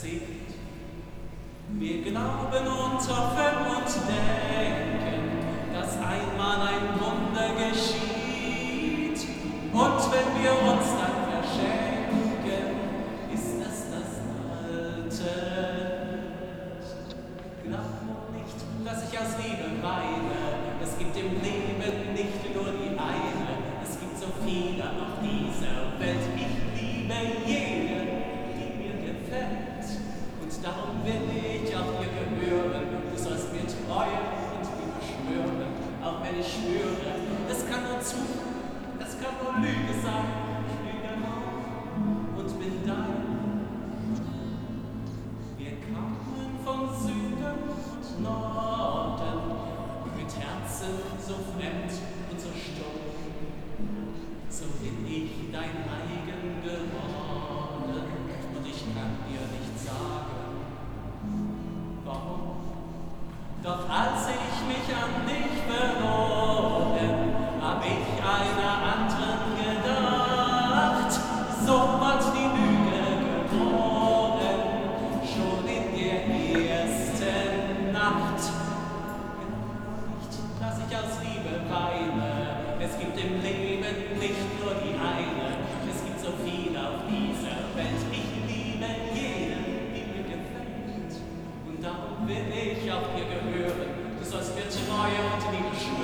singt. Wir glauben und hoffen und denken, dass einmal ein Wunder geschieht. Und wenn wir uns dann verschenken, ist es das alte Lied. Glaub nur nicht, dass ich aus Liebe weine. Es gibt im Leben nicht nur die eine. Es gibt so viele auf dieser Welt. Ich liebe jede, die mir gefällt. Und darum will ich auf dir gehören. Du sollst mir treu und Liebe schwören. Auch wenn ich schwöre, es kann nur Zufall, es kann nur Lüge sein. Ich lüge auf und bin dein. Wir kamen von Süden und Norden, mit Herzen so fremd und so stumm. So bin ich dein eigen geworden und ich kann dir nicht sagen, warum. Doch als ich mich an dich verloren, hab ich einer anderen gedacht. Sofort die Lüge geboren, schon in der ersten Nacht. Nicht, dass ich aus Liebe weine, es gibt im Leben nicht nur die eine. Es gibt so viele auf dieser Welt, ich liebe jede, die mir gefällt. Und darum will ich auf dir gehören, du sollst mir Treue und Liebe schwören.